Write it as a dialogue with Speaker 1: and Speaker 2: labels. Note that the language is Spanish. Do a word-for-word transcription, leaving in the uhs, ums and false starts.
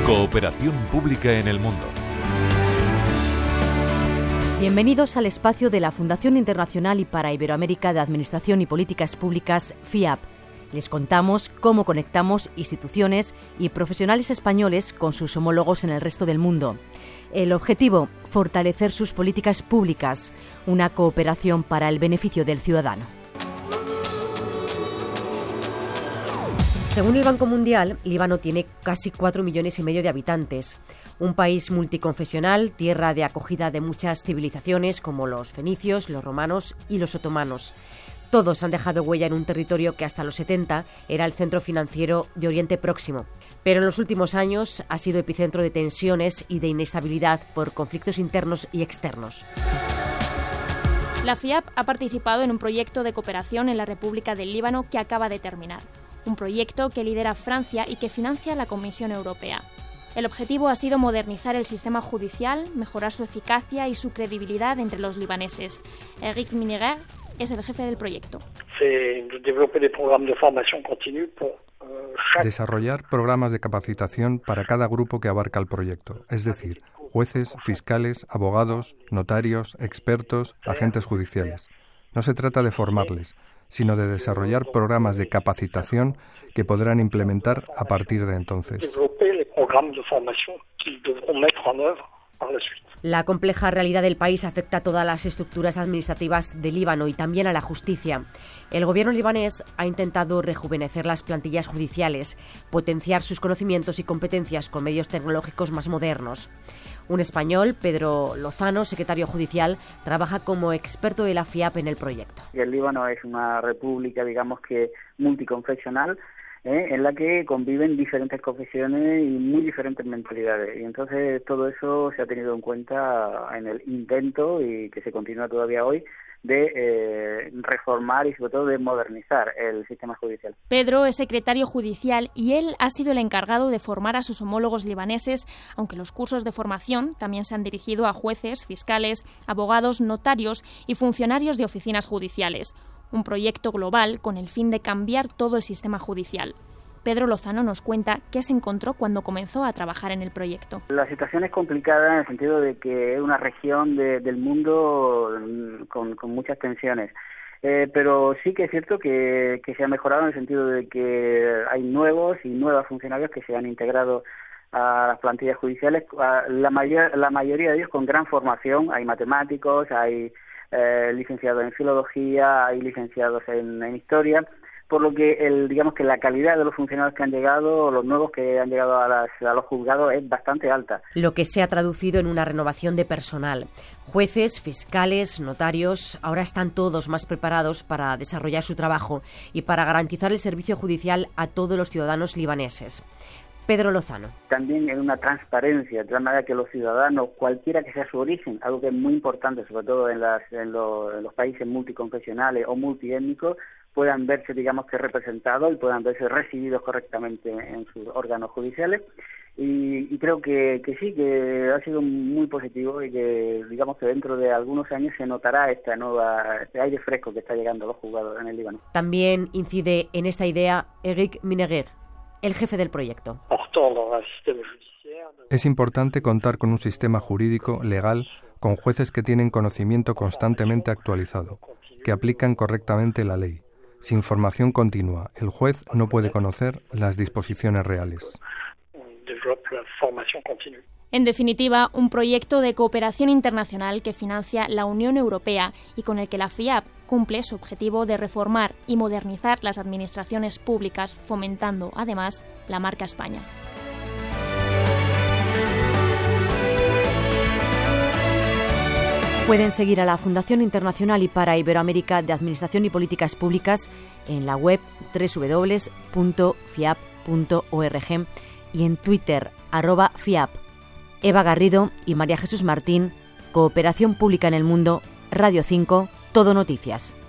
Speaker 1: Cooperación pública en el mundo.
Speaker 2: Bienvenidos al espacio de la Fundación Internacional y para Iberoamérica de Administración y Políticas Públicas, FIAP. Les contamos cómo conectamos instituciones y profesionales españoles con sus homólogos en el resto del mundo. El objetivo, fortalecer sus políticas públicas, una cooperación para el beneficio del ciudadano. Según el Banco Mundial, Líbano tiene casi cuatro millones y medio de habitantes. Un país multiconfesional, tierra de acogida de muchas civilizaciones como los fenicios, los romanos y los otomanos. Todos han dejado huella en un territorio que hasta los setenta era el centro financiero de Oriente Próximo. Pero en los últimos años ha sido epicentro de tensiones y de inestabilidad por conflictos internos y externos.
Speaker 3: La FIAP ha participado en un proyecto de cooperación en la República del Líbano que acaba de terminar. Un proyecto que lidera Francia y que financia la Comisión Europea. El objetivo ha sido modernizar el sistema judicial, mejorar su eficacia y su credibilidad entre los libaneses. Eric Mineguer es el jefe del proyecto.
Speaker 4: Desarrollar programas de capacitación para cada grupo que abarca el proyecto, es decir, jueces, fiscales, abogados, notarios, expertos, agentes judiciales. No se trata de formarles, sino de desarrollar programas de capacitación que podrán implementar a partir de entonces.
Speaker 2: La compleja realidad del país afecta a todas las estructuras administrativas de Líbano y también a la justicia. El gobierno libanés ha intentado rejuvenecer las plantillas judiciales, potenciar sus conocimientos y competencias con medios tecnológicos más modernos. Un español, Pedro Lozano, secretario judicial, trabaja como experto de la FIAP en el proyecto.
Speaker 5: El Líbano es una república, digamos que multiconfesional, ¿eh? en la que conviven diferentes confesiones y muy diferentes mentalidades. Y entonces todo eso se ha tenido en cuenta en el intento, y que se continúa todavía hoy, de eh, reformar y sobre todo de modernizar el sistema judicial.
Speaker 3: Pedro es secretario judicial y él ha sido el encargado de formar a sus homólogos libaneses, aunque los cursos de formación también se han dirigido a jueces, fiscales, abogados, notarios y funcionarios de oficinas judiciales. Un proyecto global con el fin de cambiar todo el sistema judicial. Pedro Lozano nos cuenta qué se encontró cuando comenzó a trabajar en el proyecto.
Speaker 5: La situación es complicada en el sentido de que es una región de, del mundo con, con muchas tensiones. Eh, pero sí que es cierto que, que se ha mejorado en el sentido de que hay nuevos y nuevas funcionarios que se han integrado a las plantillas judiciales, a la, mayor, la mayoría de ellos con gran formación. Hay matemáticos, hay eh, licenciados en filología, hay licenciados en, en historia, por lo que el, digamos que la calidad de los funcionarios que han llegado, los nuevos que han llegado a, las, a los juzgados, es bastante alta.
Speaker 2: Lo que se ha traducido en una renovación de personal. Jueces, fiscales, notarios, ahora están todos más preparados para desarrollar su trabajo y para garantizar el servicio judicial a todos los ciudadanos libaneses. Pedro Lozano.
Speaker 5: También en una transparencia, de tal manera que los ciudadanos, cualquiera que sea su origen, algo que es muy importante, sobre todo en, las, en, los, en los países multiconfesionales o multiétnicos, puedan verse, digamos que representados y puedan verse recibidos correctamente en sus órganos judiciales. Y, y creo que, que sí, que ha sido muy positivo y que, digamos que dentro de algunos años se notará esta nueva, este aire fresco que está llegando a los juzgados en el Líbano.
Speaker 2: También incide en esta idea Eric Mineguer, el jefe del proyecto.
Speaker 4: Es importante contar con un sistema jurídico legal con jueces que tienen conocimiento constantemente actualizado, que aplican correctamente la ley. Sin formación continua, el juez no puede conocer las disposiciones reales.
Speaker 3: En definitiva, un proyecto de cooperación internacional que financia la Unión Europea y con el que la FIAP cumple su objetivo de reformar y modernizar las administraciones públicas, fomentando, además, la marca España.
Speaker 2: Pueden seguir a la Fundación Internacional y para Iberoamérica de Administración y Políticas Públicas en la web doble u doble u doble u punto fiap punto org y en Twitter, arroba FIAP. Eva Garrido y María Jesús Martín, Cooperación Pública en el Mundo, Radio cinco, Todo Noticias.